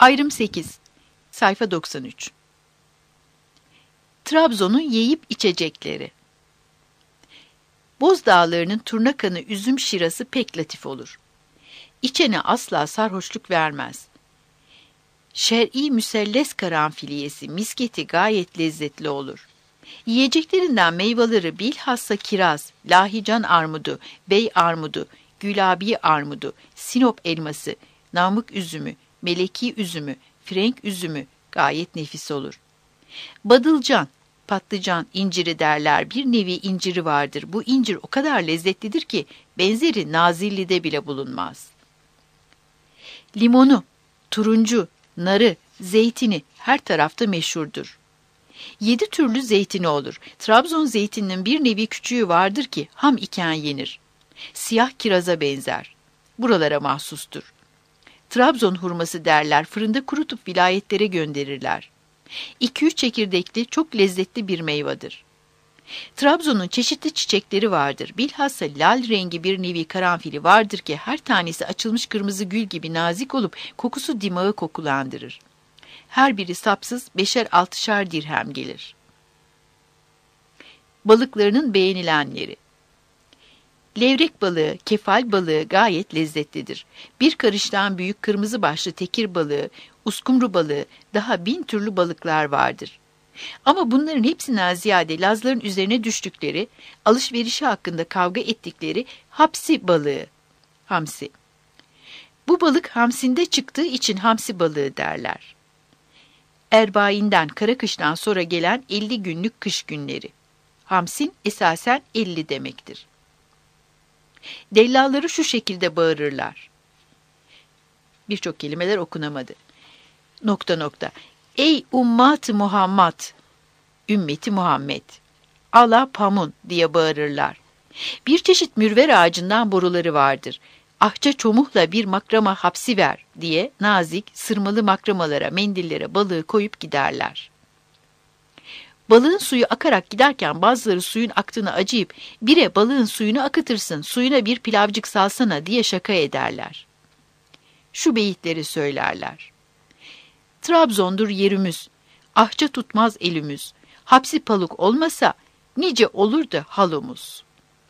Ayrım 8. Sayfa 93. Trabzon'un yiyip içecekleri. Boz Dağları'nın Turnakanı üzüm şirası pek latif olur. İçene asla sarhoşluk vermez. Şer'i müselles karanfiliyesi, misketi gayet lezzetli olur. Yiyeceklerinden meyveleri bilhassa kiraz, lahican armudu, bey armudu, gülabi armudu, Sinop elması, namık üzümü, meleki üzümü, frenk üzümü gayet nefis olur. Badılcan, patlıcan, inciri derler. Bir nevi inciri vardır. Bu incir o kadar lezzetlidir ki benzeri Nazilli'de bile bulunmaz. Limonu, turuncu, narı, zeytini her tarafta meşhurdur. 7 türlü zeytini olur. Trabzon zeytininin bir nevi küçüğü vardır ki ham iken yenir. Siyah kiraza benzer. Buralara mahsustur. Trabzon hurması derler, fırında kurutup vilayetlere gönderirler. 2-3 çekirdekli çok lezzetli bir meyvedir. Trabzon'un çeşitli çiçekleri vardır. Bilhassa lal rengi bir nevi karanfili vardır ki her tanesi açılmış kırmızı gül gibi nazik olup kokusu dimağı kokulandırır. Her biri sapsız 5'er 6'şer dirhem gelir. Balıklarının beğenilenleri. Levrek balığı, kefal balığı gayet lezzetlidir. Bir karıştan büyük kırmızı başlı tekir balığı, uskumru balığı, daha 1000 türlü balıklar vardır. Ama bunların hepsinden ziyade Lazların üzerine düştükleri, alışverişi hakkında kavga ettikleri hapsi balığı, hamsi. Bu balık hamsinde çıktığı için hamsi balığı derler. Erbainden, kara kıştan sonra gelen 50 günlük kış günleri. Hamsin esasen 50 demektir. Dellalları şu şekilde bağırırlar. Birçok kelimeler okunamadı. ... Ey ummat-ı Muhammed, ümmeti Muhammed, ala pamun diye bağırırlar. Bir çeşit mürver ağacından boruları vardır. Ahça çomuhla bir makrama hapsi ver diye nazik, sırmalı makramalara, mendillere balığı koyup giderler. Balığın suyu akarak giderken bazıları suyun aktığını acıyıp bire balığın suyunu akıtırsın, suyuna bir pilavcık salsana diye şaka ederler. Şu beyitleri söylerler. Trabzon'dur yerimiz, ahça tutmaz elimiz, hapsi paluk olmasa nice olurdu halumuz.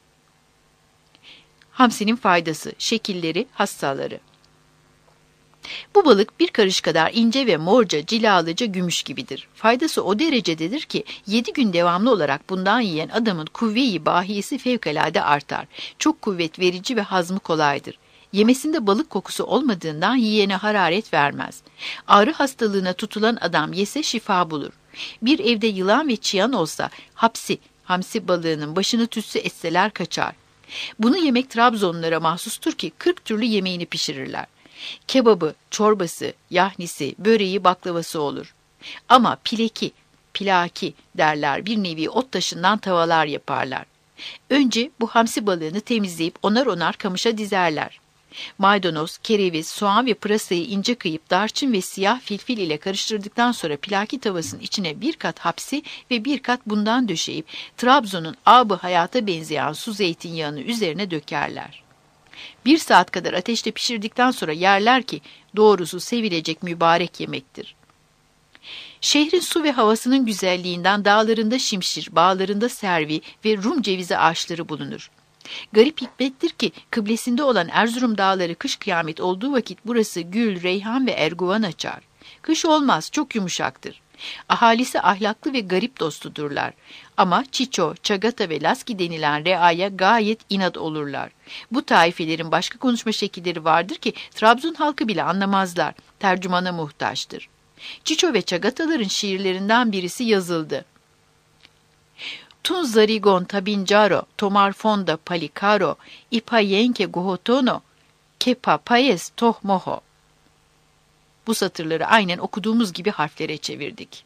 Hamsinin faydası, şekilleri, hastaları. Bu balık bir karış kadar ince ve morca, cilalıca gümüş gibidir. Faydası o derecededir ki 7 gün devamlı olarak bundan yiyen adamın kuvve-i bahiyesi fevkalade artar. Çok kuvvet verici ve hazmı kolaydır. Yemesinde balık kokusu olmadığından yiyene hararet vermez. Ağrı hastalığına tutulan adam yese şifa bulur. Bir evde yılan ve çıyan olsa hamsi balığının başını tütsü etseler kaçar. Bunu yemek Trabzonlulara mahsustur ki 40 türlü yemeğini pişirirler. Kebabı, çorbası, yahnisi, böreği, baklavası olur. Ama pilaki derler, bir nevi ot taşından tavalar yaparlar. Önce bu hamsi balığını temizleyip onar kamışa dizerler. Maydanoz, kereviz, soğan ve pırasayı ince kıyıp darçın ve siyah filfil ile karıştırdıktan sonra pilaki tavasının içine bir kat hapsi ve bir kat bundan döşeyip Trabzon'un abı hayata benzeyen su zeytinyağını üzerine dökerler. 1 saat kadar ateşte pişirdikten sonra yerler ki doğrusu sevilecek mübarek yemektir. Şehrin su ve havasının güzelliğinden dağlarında şimşir, bağlarında servi ve Rum cevizi ağaçları bulunur. Garip hikmettir ki kıblesinde olan Erzurum dağları kış kıyamet olduğu vakit burası gül, reyhan ve erguvan açar. Kış olmaz, çok yumuşaktır. Ahalisi ahlaklı ve garip dostudurlar. Ama Çiço, Çagata ve Laski denilen reaya gayet inat olurlar. Bu taifelerin başka konuşma şekilleri vardır ki Trabzon halkı bile anlamazlar. Tercümana muhtaçtır. Çiço ve Çagataların şiirlerinden birisi yazıldı. Tun zarigon tabincaro, tomar fonda palikaro, ipayenke gohotono, kepa payes tohmoho. Bu satırları aynen okuduğumuz gibi harflere çevirdik.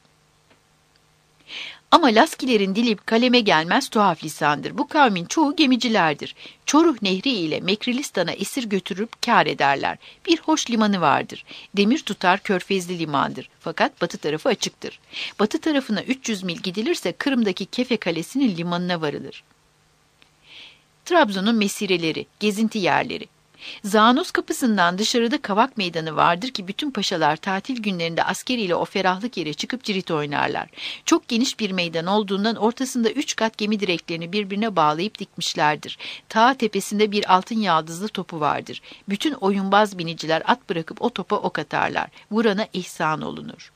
Ama Laskilerin dili kaleme gelmez tuhaf lisandır. Bu kavmin çoğu gemicilerdir. Çoruh Nehri ile Mekrilistan'a esir götürüp kâr ederler. Bir hoş limanı vardır. Demir tutar körfezli limandır. Fakat batı tarafı açıktır. Batı tarafına 300 mil gidilirse Kırım'daki Kefe Kalesi'nin limanına varılır. Trabzon'un mesireleri, gezinti yerleri. Zaanos kapısından dışarıda kavak meydanı vardır ki bütün paşalar tatil günlerinde askeriyle o ferahlık yere çıkıp cirit oynarlar. Çok geniş bir meydan olduğundan ortasında 3 kat gemi direklerini birbirine bağlayıp dikmişlerdir. Ta tepesinde bir altın yaldızlı topu vardır. Bütün oyunbaz biniciler at bırakıp o topa ok atarlar. Vurana ihsan olunur.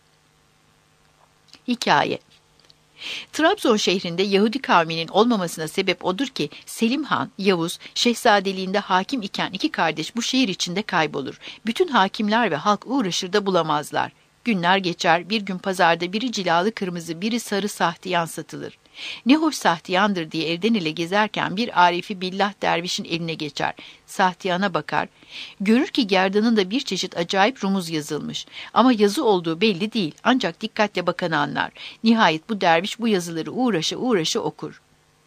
Hikaye. Trabzon şehrinde Yahudi kavminin olmamasına sebep odur ki Selim Han, Yavuz, şehzadeliğinde hakim iken iki kardeş bu şehir içinde kaybolur. Bütün hakimler ve halk uğraşır da bulamazlar. Günler geçer, bir gün pazarda biri cilalı kırmızı, biri sarı sahtiyan satılır. Ne hoş sahtiyandır diye elden ele gezerken bir arifi billah dervişin eline geçer. Sahtiyana bakar. Görür ki gerdanında bir çeşit acayip rumuz yazılmış. Ama yazı olduğu belli değil, ancak dikkatle bakanı anlar. Nihayet bu derviş bu yazıları uğraşa uğraşa okur.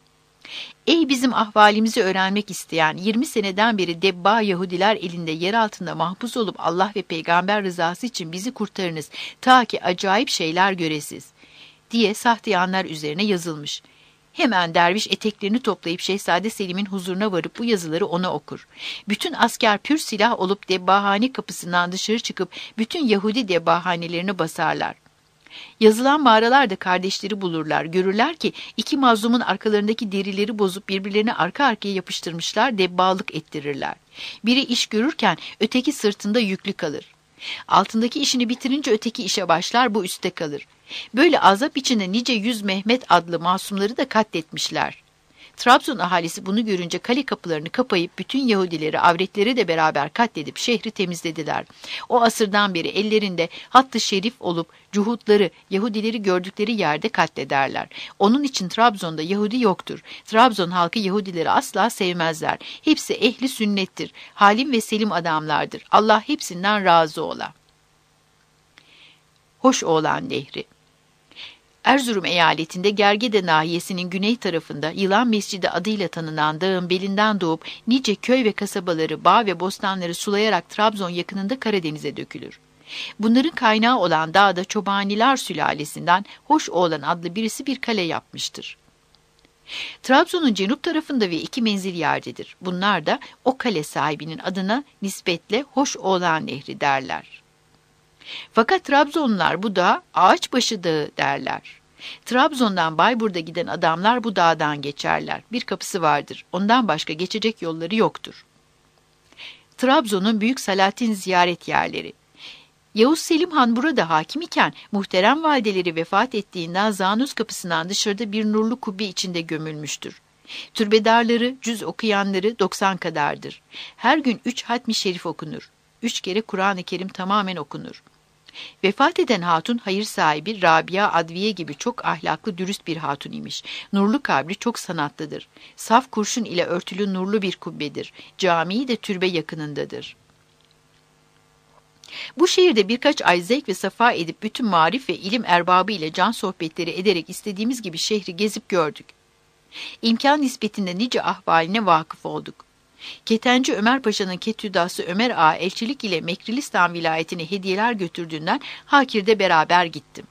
Ey bizim ahvalimizi öğrenmek isteyen, 20 seneden beri debba Yahudiler elinde yer altında mahpus olup Allah ve peygamber rızası için bizi kurtarınız, ta ki acayip şeyler göresiz diye sahtiyanlar üzerine yazılmış. Hemen derviş eteklerini toplayıp Şehzade Selim'in huzuruna varıp bu yazıları ona okur. Bütün asker pür silah olup debbahane kapısından dışarı çıkıp bütün Yahudi debbahanelerini basarlar. Yazılan mağaralarda kardeşleri bulurlar. Görürler ki iki mazlumun arkalarındaki derileri bozup birbirlerine arka arkaya yapıştırmışlar, debbalık ettirirler. Biri iş görürken öteki sırtında yüklü kalır. Altındaki işini bitirince öteki işe başlar, bu üstte kalır. Böyle azap içinde nice 100 Mehmet adlı masumları da katletmişler. Trabzon ahalisi bunu görünce kale kapılarını kapayıp bütün Yahudileri, avretleri de beraber katledip şehri temizlediler. O asırdan beri ellerinde hattı şerif olup cuhutları, Yahudileri gördükleri yerde katlederler. Onun için Trabzon'da Yahudi yoktur. Trabzon halkı Yahudileri asla sevmezler. Hepsi ehli sünnettir. Halim ve selim adamlardır. Allah hepsinden razı ola. Hoşoğlan Nehri. Erzurum eyaletinde Gergede nahiyesinin güney tarafında Yılan Mescidi adıyla tanınan dağın belinden doğup nice köy ve kasabaları, bağ ve bostanları sulayarak Trabzon yakınında Karadeniz'e dökülür. Bunların kaynağı olan dağda Çobaniler sülalesinden Hoşoğlan adlı birisi bir kale yapmıştır. Trabzon'un cenup tarafında ve 2 menzil yerdedir. Bunlar da o kale sahibinin adına nispetle Hoşoğlan Nehri derler. Fakat Trabzonlular bu dağa Ağaçbaşı Dağı derler. Trabzon'dan Bayburt'a giden adamlar bu dağdan geçerler. Bir kapısı vardır. Ondan başka geçecek yolları yoktur. Trabzon'un Büyük Salatin ziyaret yerleri. Yavuz Selim Han burada hakim iken muhterem valideleri vefat ettiğinden Zanus kapısından dışarıda bir nurlu kubbe içinde gömülmüştür. Türbedarları, cüz okuyanları 90 kadardır. Her gün 3 hatmi şerif okunur. 3 kere Kur'an-ı Kerim tamamen okunur. Vefat eden hatun hayır sahibi Rabia Adviye gibi çok ahlaklı dürüst bir hatun imiş. Nurlu kabri çok sanatlıdır. Saf kurşun ile örtülü nurlu bir kubbedir. Camii de türbe yakınındadır. Bu şehirde birkaç ay zevk ve safa edip bütün marif ve ilim erbabı ile can sohbetleri ederek istediğimiz gibi şehri gezip gördük. İmkan nispetinde nice ahvaline vakıf olduk. Ketenci Ömer Paşa'nın ketüdası Ömer Ağa elçilik ile Mekrilistan vilayetine hediyeler götürdüğünden Hakir'de beraber gittim.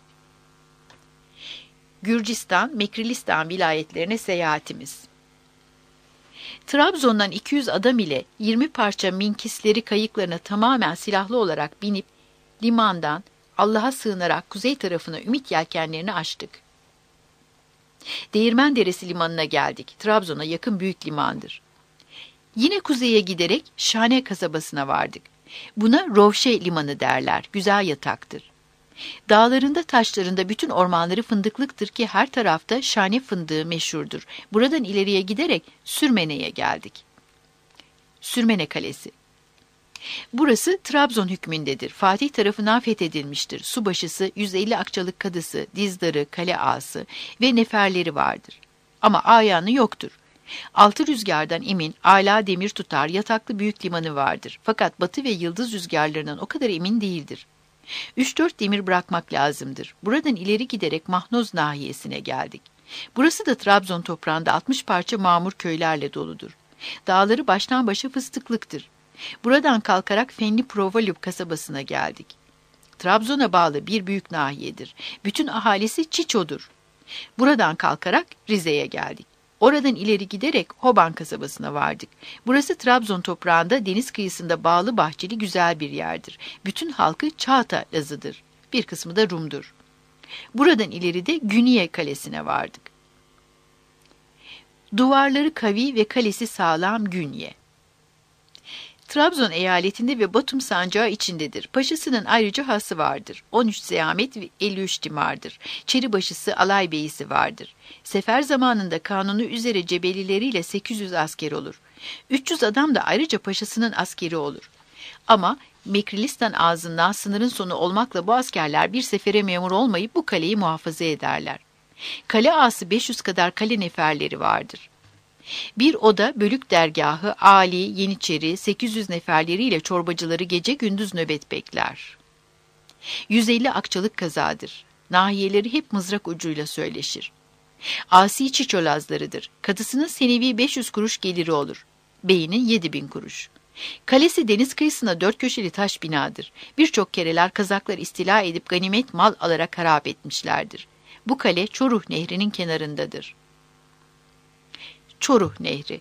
Gürcistan, Mekrilistan vilayetlerine seyahatimiz. Trabzon'dan 200 adam ile 20 parça minkisleri kayıklarına tamamen silahlı olarak binip limandan Allah'a sığınarak kuzey tarafına Ümit yelkenlerini açtık. Değirmenderesi limanına geldik. Trabzon'a yakın büyük limandır. Yine kuzeye giderek Şane kasabasına vardık. Buna Rovşe limanı derler. Güzel yataktır. Dağlarında taşlarında bütün ormanları fındıklıktır ki her tarafta Şane fındığı meşhurdur. Buradan ileriye giderek Sürmene'ye geldik. Sürmene Kalesi. Burası Trabzon hükmündedir. Fatih tarafından fethedilmiştir. Subaşısı, 150 akçalık kadısı, dizdarı, kale ağası ve neferleri vardır. Ama ayağını yoktur. 6 rüzgardan emin, âlâ demir tutar, yataklı büyük limanı vardır. Fakat batı ve yıldız rüzgarlarından o kadar emin değildir. 3-4 demir bırakmak lazımdır. Buradan ileri giderek Mahnoz nahiyesine geldik. Burası da Trabzon toprağında 60 parça mamur köylerle doludur. Dağları baştan başa fıstıklıktır. Buradan kalkarak Fenli Provalup kasabasına geldik. Trabzon'a bağlı bir büyük nahiyedir. Bütün ahalisi Çiço'dur. Buradan kalkarak Rize'ye geldik. Oradan ileri giderek Hoban kasabasına vardık. Burası Trabzon toprağında deniz kıyısında bağlı bahçeli güzel bir yerdir. Bütün halkı Çağata Lazıdır. Bir kısmı da Rum'dur. Buradan ileri de Güniye Kalesi'ne vardık. Duvarları kavi ve kalesi sağlam Günye. Trabzon eyaletinde ve Batum sancağı içindedir. Paşasının ayrıca hası vardır. 13 zeyamet ve 53 timardır. Çeribaşısı alay beyisi vardır. Sefer zamanında kanunu üzere cebelileriyle 800 asker olur. 300 adam da ayrıca paşasının askeri olur. Ama Mekrilistan ağzından sınırın sonu olmakla bu askerler bir sefere memur olmayıp bu kaleyi muhafaza ederler. Kale ağası 500 kadar kale neferleri vardır. Bir oda bölük dergahı, Ali, Yeniçeri, 800 neferleriyle çorbacıları gece gündüz nöbet bekler. 150 akçalık kazadır. Nahiyeleri hep mızrak ucuyla söyleşir. Asi Çiçolazlarıdır. Kadısının senevi 500 kuruş geliri olur. Beyinin 7000 kuruş. Kalesi deniz kıyısına 4 köşeli taş binadır. Birçok kereler Kazaklar istila edip ganimet mal alarak harap etmişlerdir. Bu kale Çoruh Nehri'nin kenarındadır. Çoruh Nehri.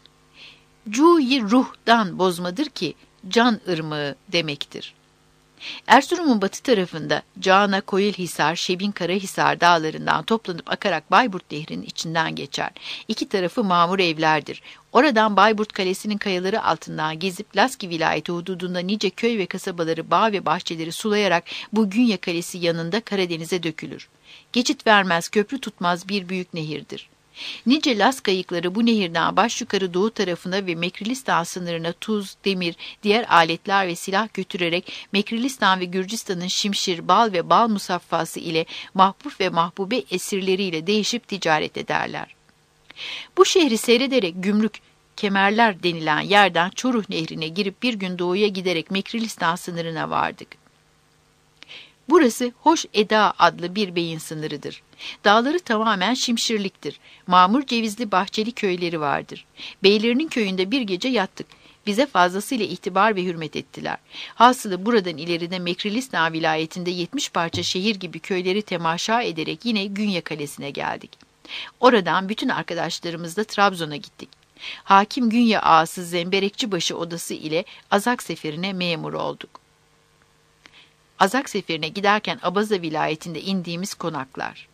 Cuyi ruhdan bozmadır ki can ırmağı demektir. Erzurum'un batı tarafında Cana, Koyulhisar, Şebin Karahisar dağlarından toplanıp akarak Bayburt Nehri'nin içinden geçer. İki tarafı mamur evlerdir. Oradan Bayburt Kalesi'nin kayaları altından gezip Laski vilayeti hududunda nice köy ve kasabaları, bağ ve bahçeleri sulayarak bu Günye Kalesi yanında Karadeniz'e dökülür. Geçit vermez, köprü tutmaz bir büyük nehirdir. Nice Las kayıkları bu nehirden baş yukarı doğu tarafına ve Mekrilistan sınırına tuz, demir, diğer aletler ve silah götürerek Mekrilistan ve Gürcistan'ın Şimşir, Bal ve Bal musaffası ile mahbub ve mahbube esirleriyle değişip ticaret ederler. Bu şehri seyrederek gümrük, kemerler denilen yerden Çoruh Nehri'ne girip bir gün doğuya giderek Mekrilistan sınırına vardık. Burası Hoş Eda adlı bir beyin sınırıdır. Dağları tamamen şimşirliktir. Mamur cevizli bahçeli köyleri vardır. Beylerinin köyünde bir gece yattık. Bize fazlasıyla itibar ve hürmet ettiler. Hasılı buradan ileride Mekrilistan vilayetinde 70 parça şehir gibi köyleri temaşa ederek yine Günye Kalesi'ne geldik. Oradan bütün arkadaşlarımızla Trabzon'a gittik. Hakim Günye ağası Zemberekçibaşı odası ile Azak seferine memur olduk. Azak seferine giderken Abaza vilayetinde indiğimiz konaklar.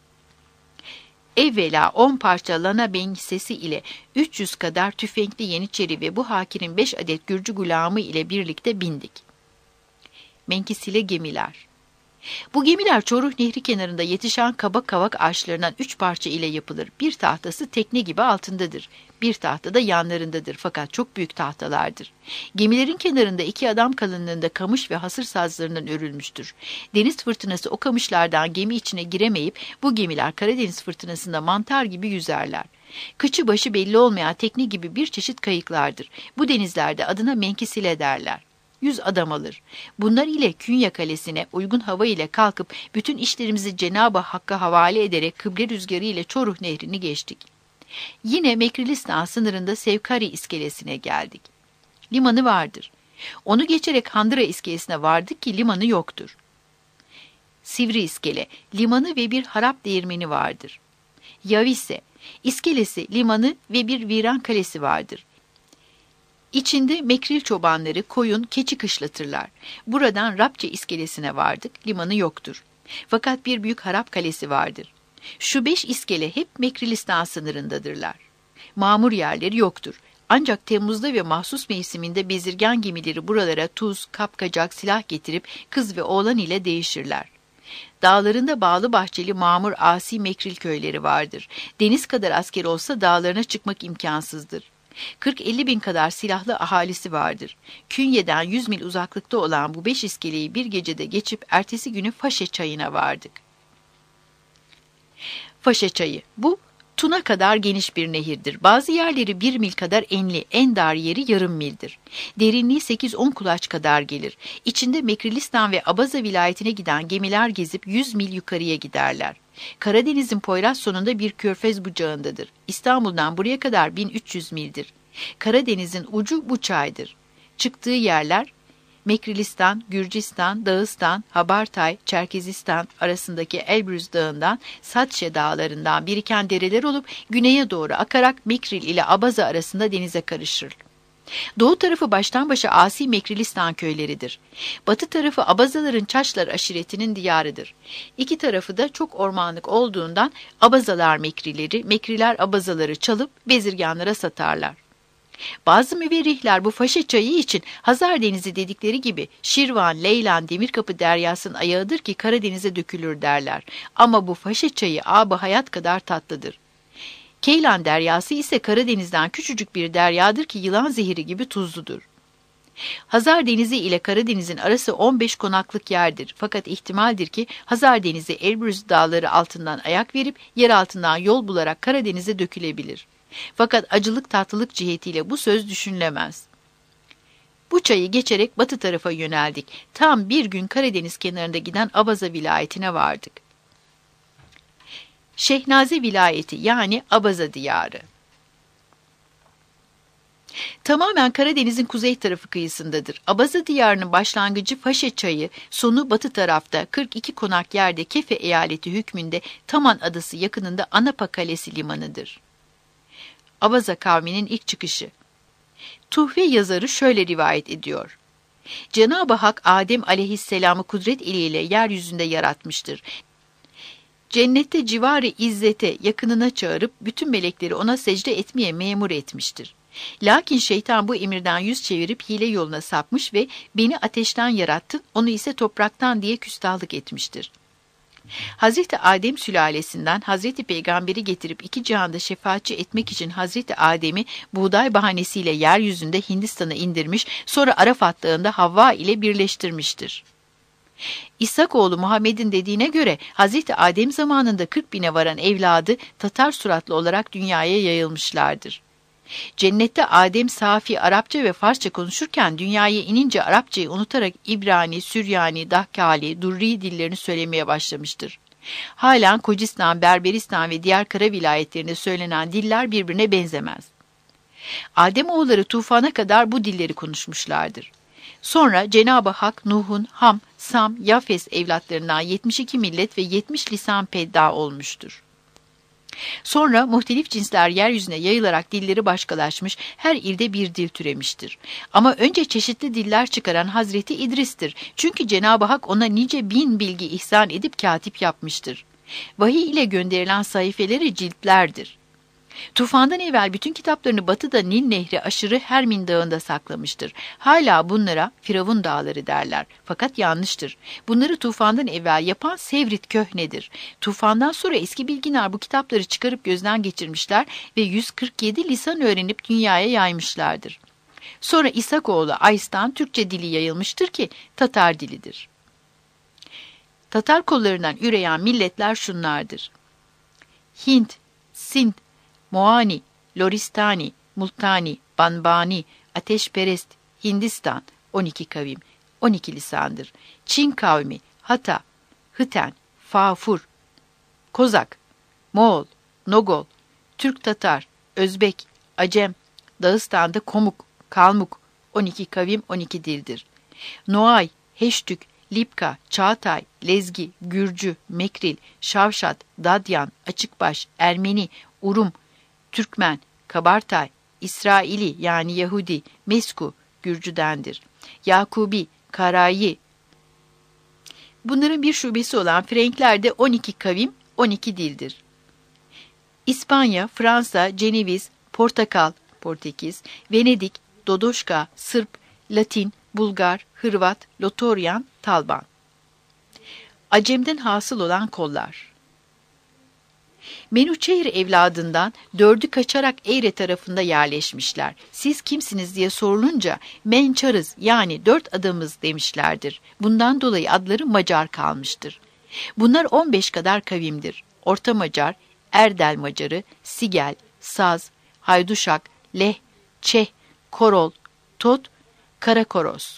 Evvela 10 parça lana bengisesi ile 300 kadar tüfekli Yeniçeri ve bu hakirin 5 adet Gürcü gulamı ile birlikte bindik. Menkisile gemiler. Bu gemiler Çoruh Nehri kenarında yetişen kaba kavak ağaçlarından 3 parça ile yapılır. Bir tahtası tekne gibi altındadır. Bir tahta da yanlarındadır fakat çok büyük tahtalardır. Gemilerin kenarında 2 adam kalınlığında kamış ve hasır sazlarından örülmüştür. Deniz fırtınası o kamışlardan gemi içine giremeyip bu gemiler Karadeniz fırtınasında mantar gibi yüzerler. Kıçı başı belli olmayan tekne gibi bir çeşit kayıklardır. Bu denizlerde adına menkisile derler. 100 adam alır. Bunlar ile Künye Kalesi'ne uygun hava ile kalkıp bütün işlerimizi Cenab-ı Hakk'a havale ederek kıble rüzgarı ile Çoruh Nehri'ni geçtik. Yine Mekrilistan sınırında Sevkari iskelesine geldik. Limanı vardır. Onu geçerek Handıra iskelesine vardık ki limanı yoktur. Sivri iskele, limanı ve bir harap değirmeni vardır. Yavise, iskelesi, limanı ve bir viran kalesi vardır. İçinde mekril çobanları koyun, keçi kışlatırlar. Buradan Rapçe iskelesine vardık, limanı yoktur. Fakat bir büyük harap kalesi vardır. Şu 5 iskele hep Mekrilistan sınırındadırlar. Mamur yerleri yoktur. Ancak Temmuz'da ve mahsus mevsiminde bezirgan gemileri buralara tuz, kapkacak, silah getirip kız ve oğlan ile değişirler. Dağlarında bağlı bahçeli mamur asi mekril köyleri vardır. Deniz kadar asker olsa dağlarına çıkmak imkansızdır. 40-50 bin kadar silahlı ahalisi vardır. Künye'den 100 mil uzaklıkta olan bu 5 iskeleyi bir gecede geçip ertesi günü Faşe çayına vardık. Faşe çayı, bu Tuna kadar geniş bir nehirdir. Bazı yerleri 1 mil kadar enli, en dar yeri yarım mildir. Derinliği 8-10 kulaç kadar gelir. İçinde Mekrilistan ve Abaza vilayetine giden gemiler gezip 100 mil yukarıya giderler. Karadeniz'in Poyraz sonunda bir körfez bucağındadır. İstanbul'dan buraya kadar 1300 mildir. Karadeniz'in ucu bu çaydır. Çıktığı yerler Mekrilistan, Gürcistan, Dağıstan, Habartay, Çerkezistan arasındaki Elbruz Dağı'ndan, Satşe dağlarından biriken dereler olup güneye doğru akarak Mekril ile Abaza arasında denize karışır. Doğu tarafı baştan başa asi Mekrilistan köyleridir. Batı tarafı Abazaların Çaçlar aşiretinin diyarıdır. İki tarafı da çok ormanlık olduğundan Abazalar Mekrileri, Mekriler Abazaları çalıp bezirganlara satarlar. Bazı müverrihler bu Faşa çayı için Hazar Denizi dedikleri gibi Şirvan, Leylan, Demirkapı deryasının ayağıdır ki Karadeniz'e dökülür derler. Ama bu Faşa çayı ab-ı hayat kadar tatlıdır. Keylan deryası ise Karadeniz'den küçücük bir deryadır ki yılan zehiri gibi tuzludur. Hazar Denizi ile Karadeniz'in arası 15 konaklık yerdir. Fakat ihtimaldir ki Hazar Denizi Elbruz dağları altından ayak verip yer altından yol bularak Karadeniz'e dökülebilir. Fakat acılık tatlılık cihetiyle bu söz düşünülemez. Bu çayı geçerek batı tarafa yöneldik. Tam bir gün Karadeniz kenarında giden Abaza vilayetine vardık. Şehnaze vilayeti yani Abaza diyarı. Tamamen Karadeniz'in kuzey tarafı kıyısındadır. Abaza diyarının başlangıcı Faşa çayı, sonu batı tarafta 42 konak yerde Kefe eyaleti hükmünde Taman adası yakınında Anapa Kalesi limanıdır. Abaza kavminin ilk çıkışı. Tuhfe yazarı şöyle rivayet ediyor. Cenab-ı Hak Adem aleyhisselamı kudret eliyle yeryüzünde yaratmıştır. Cennette civarı izzete yakınına çağırıp bütün melekleri ona secde etmeye memur etmiştir. Lakin şeytan bu emirden yüz çevirip hile yoluna sapmış ve beni ateşten yarattın, onu ise topraktan diye küstahlık etmiştir. Hazreti Adem sülalesinden Hazreti Peygamber'i getirip iki cihanda şefaatçi etmek için Hazreti Adem'i buğday bahanesiyle yeryüzünde Hindistan'a indirmiş, sonra Arafat Dağı'nda Havva ile birleştirmiştir. İshak oğlu Muhammed'in dediğine göre Hazreti Adem zamanında 40 bine varan evladı Tatar suratlı olarak dünyaya yayılmışlardır. Cennette Adem safi Arapça ve Farsça konuşurken dünyaya inince Arapçayı unutarak İbrani, Süryani, Dahkali, Durri dillerini söylemeye başlamıştır. Halen Kocistan, Berberistan ve diğer kara vilayetlerinde söylenen diller birbirine benzemez. Adem oğulları tufana kadar bu dilleri konuşmuşlardır. Sonra Cenab-ı Hak Nuh'un Ham, Sam, Yafes evlatlarından 72 millet ve 70 lisan pedda olmuştur. Sonra muhtelif cinsler yeryüzüne yayılarak dilleri başkalaşmış, her ilde bir dil türemiştir. Ama önce çeşitli diller çıkaran Hazreti İdris'tir. Çünkü Cenab-ı Hak ona nice bin bilgi ihsan edip katip yapmıştır. Vahiy ile gönderilen sayfeleri ciltlerdir. Tufandan evvel bütün kitaplarını batıda Nil Nehri aşırı Hermin Dağı'nda saklamıştır. Hala bunlara Firavun Dağları derler. Fakat yanlıştır. Bunları tufandan evvel yapan Sevrit Köhne'dir. Tufandan sonra eski bilginler bu kitapları çıkarıp gözden geçirmişler ve 147 lisan öğrenip dünyaya yaymışlardır. Sonra İsakoğlu Ays'tan Türkçe dili yayılmıştır ki Tatar dilidir. Tatar kollarından üreyen milletler şunlardır: Hint, Sint, Moani, Loristani, Multani, Banbani, Ateşperest, Hindistan, 12 kavim, 12 lisandır. Çin kavmi, Hata, Hıten, Fafur, Kozak, Moğol, Nogol, Türk-Tatar, Özbek, Acem, Dağıstan'da Komuk, Kalmuk, 12 kavim, 12 dildir. Noay, Heştük, Lipka, Çağatay, Lezgi, Gürcü, Mekril, Şavşat, Dadyan, Açıkbaş, Ermeni, Urum, Türkmen, Kabartay, İsraili yani Yahudi, Mesku, Gürcüdendir. Yakubi, Karayi. Bunların bir şubesi olan Frenkler de 12 kavim, 12 dildir. İspanya, Fransa, Ceneviz, Portakal, Portekiz, Venedik, Dodoşka, Sırp, Latin, Bulgar, Hırvat, Lotoryan, Talban. Acem'den hasıl olan kollar. Menuçehir evladından 4'ü kaçarak Eğre tarafında yerleşmişler. Siz kimsiniz diye sorulunca Mençarız yani 4 adamız demişlerdir. Bundan dolayı adları Macar kalmıştır. Bunlar 15 kadar kavimdir. Orta Macar, Erdel Macarı, Sigel, Saz, Hayduşak, Leh, Çeh, Korol, Tot, Karakoros.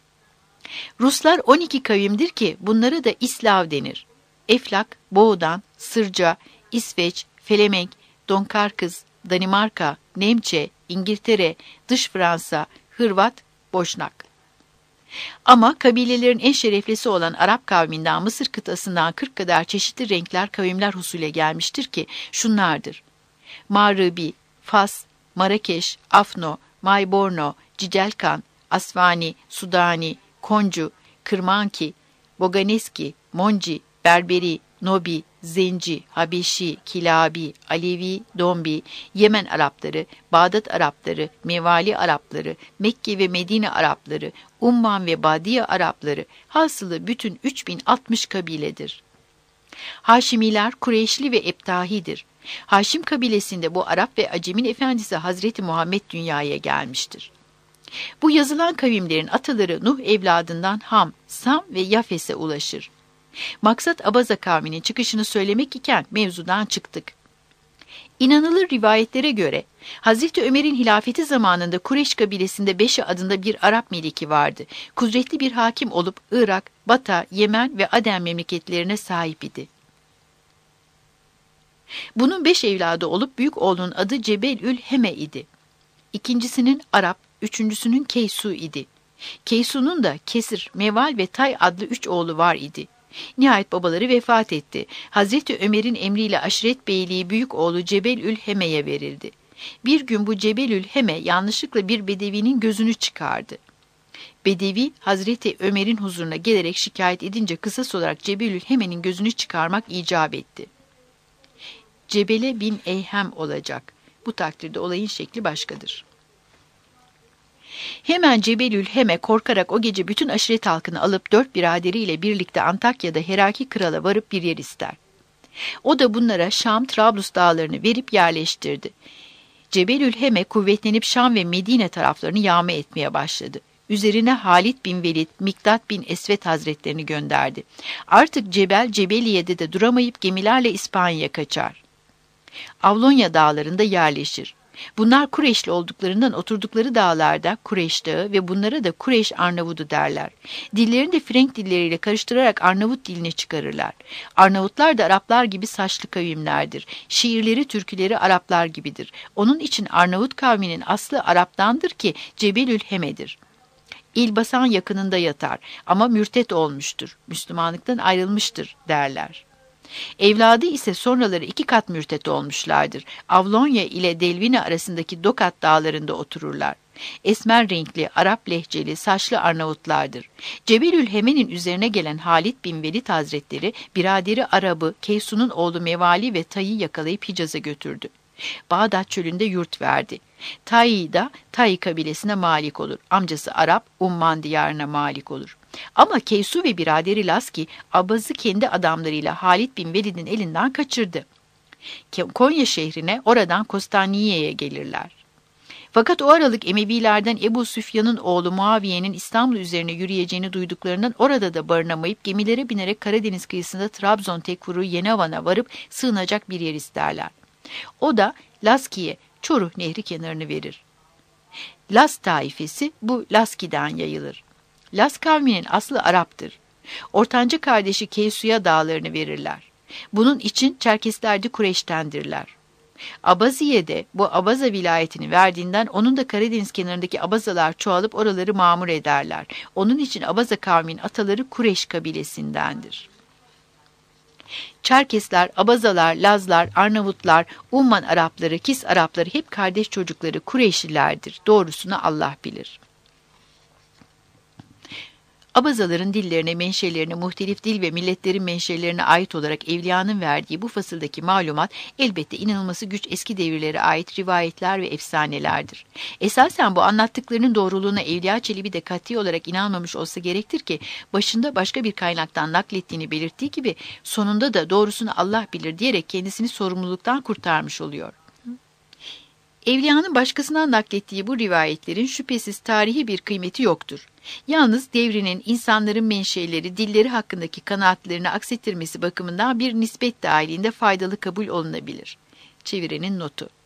Ruslar 12 kavimdir ki bunlara da İslav denir. Eflak, Boğdan, Sırca, İsveç, Felemenk, Donkarkız, Danimarka, Nemçe, İngiltere, Dış Fransa, Hırvat, Boşnak. Ama kabilelerin en şereflisi olan Arap kavminden Mısır kıtasından 40 kadar çeşitli renkler kavimler husule gelmiştir ki şunlardır: Mağribi, Fas, Marrakeş, Afno, Mayborno, Cicelkan, Asvani, Sudani, Koncu, Kırmanki, Boganeski, Monci, Berberi, Nobi, Zenci, Habeşi, Kilabi, Alevi, Dombi, Yemen Arapları, Bağdat Arapları, Mevali Arapları, Mekke ve Medine Arapları, Umman ve Badiye Arapları, hasılı bütün 3060 kabiledir. Haşimiler Kureyşli ve Ebtahidir. Haşim kabilesinde bu Arap ve Acem'in efendisi Hazreti Muhammed dünyaya gelmiştir. Bu yazılan kavimlerin ataları Nuh evladından Ham, Sam ve Yafes'e ulaşır. Maksat Abaza kavminin çıkışını söylemek iken mevzudan çıktık. İnanılır rivayetlere göre Hazreti Ömer'in hilafeti zamanında Kureyş kabilesinde Beşe adında bir Arap meliki vardı. Kudretli bir hakim olup Irak, Bata, Yemen ve Aden memleketlerine sahip idi. Bunun 5 evladı olup büyük oğlunun adı Cebelül Heme idi. İkincisinin Arap, üçüncüsünün Keysu idi. Keysu'nun da Kesir, Meval ve Tay adlı 3 oğlu var idi. Nihayet babaları vefat etti. Hazreti Ömer'in emriyle aşiret beyliği büyük oğlu Cebelül Heme'ye verildi. Bir gün bu Cebelül Heme yanlışlıkla bir bedevinin gözünü çıkardı. Bedevi Hazreti Ömer'in huzuruna gelerek şikayet edince kısas olarak Cebelül Heme'nin gözünü çıkarmak icap etti. Cebele bin Eyhem olacak. Bu takdirde olayın şekli başkadır. Hemen Cebelül Heme korkarak o gece bütün aşiret halkını alıp 4 biraderiyle birlikte Antakya'da Heraki krala varıp bir yer ister. O da bunlara Şam, Trablus dağlarını verip yerleştirdi. Cebelül Heme kuvvetlenip Şam ve Medine taraflarını yağma etmeye başladı. Üzerine Halid bin Velid, Miktat bin Esvet hazretlerini gönderdi. Artık Cebeliye'de de duramayıp gemilerle İspanya'ya kaçar. Avlonya dağlarında yerleşir. Bunlar Kureyşli olduklarından oturdukları dağlarda Kureyş Dağı ve bunlara da Kureyş Arnavudu derler. Dillerini de Frenk dilleriyle karıştırarak Arnavut dilini çıkarırlar. Arnavutlar da Araplar gibi saçlı kavimlerdir. Şiirleri, türküleri Araplar gibidir. Onun için Arnavut kavminin aslı Arap'tandır ki Cebelül Heme'dir. İlbasan yakınında yatar ama mürtet olmuştur, Müslümanlıktan ayrılmıştır derler. Evladı ise sonraları 2 kat mürtet olmuşlardır. Avlonya ile Delvine arasındaki Dokat dağlarında otururlar. Esmer renkli, Arap lehçeli, saçlı Arnavutlardır. Cebelül Heme'nin üzerine gelen Halid bin Velid Hazretleri, biraderi Arabı, Keysu'nun oğlu Mevali ve Tay'ı yakalayıp Hicaz'a götürdü. Bağdat çölünde yurt verdi. Tay da Tay kabilesine malik olur. Amcası Arap, Umman diyarına malik olur. Ama Keysu ve biraderi Laski, Abaz'ı kendi adamlarıyla Halid bin Velid'in elinden kaçırdı. Konya şehrine, oradan Kostaniyye'ye gelirler. Fakat o aralık Emevilerden Ebu Süfyan'ın oğlu Muaviye'nin İstanbul üzerine yürüyeceğini duyduklarından orada da barınamayıp gemilere binerek Karadeniz kıyısında Trabzon Tekfuru Yenevan'a varıp sığınacak bir yer isterler. O da Laski'ye, Çoruh Nehri kenarını verir. Las taifesi bu Laski'den yayılır. Las kavminin aslı Arap'tır. Ortanca kardeşi Keysu'ya dağlarını verirler. Bunun için Çerkesler de Kureyş'tendirler. Abaziye de bu Abaza vilayetini verdiğinden onun da Karadeniz kenarındaki Abazalar çoğalıp oraları mamur ederler. Onun için Abaza kavminin ataları Kureyş kabilesindendir. Çerkesler, Abazalar, Lazlar, Arnavutlar, Umman Arapları, Kis Arapları hep kardeş çocukları Kureyşlilerdir. Doğrusunu Allah bilir. Abazaların dillerine, menşelerine, muhtelif dil ve milletlerin menşelerine ait olarak evliyanın verdiği bu fasıldaki malumat elbette inanılması güç eski devirlere ait rivayetler ve efsanelerdir. Esasen bu anlattıklarının doğruluğuna Evliya Çelebi de kat'i olarak inanmamış olsa gerektir ki başında başka bir kaynaktan naklettiğini belirttiği gibi sonunda da doğrusunu Allah bilir diyerek kendisini sorumluluktan kurtarmış oluyor. Evliyanın başkasından naklettiği bu rivayetlerin şüphesiz tarihi bir kıymeti yoktur. Yalnız devrinin insanların menşeleri, dilleri hakkındaki kanaatlerini aksettirmesi bakımından bir nispet dahilinde faydalı kabul olunabilir. Çevirenin notu.